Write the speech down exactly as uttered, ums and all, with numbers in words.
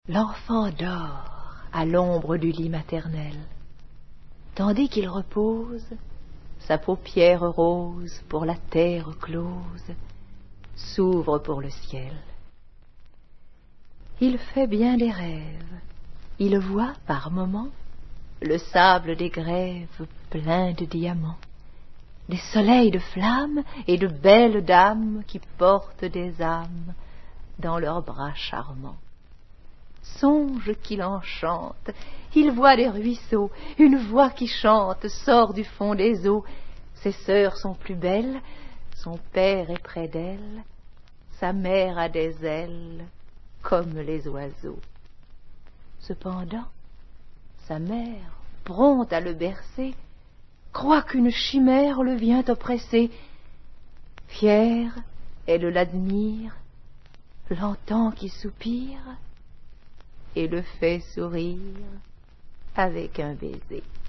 L'enfant dort à l'ombre du lit maternel, tandis qu'il repose, sa paupière rose pour la terre close s'ouvre pour le ciel. Il fait bien des rêves, il voit par moments le sable des grèves plein de diamants, des soleils de flammes et de belles dames qui portent des âmes dans leurs bras charmants. Songe qu'il enchante, il voit des ruisseaux, une voix qui chante sort du fond des eaux. Ses sœurs sont plus belles, son père est près d'elle, sa mère a des ailes comme les oiseaux. Cependant, sa mère, prompte à le bercer, croit qu'une chimère le vient oppresser. Fière, elle l'admire, l'entend qui soupire, et le fait sourire avec un baiser.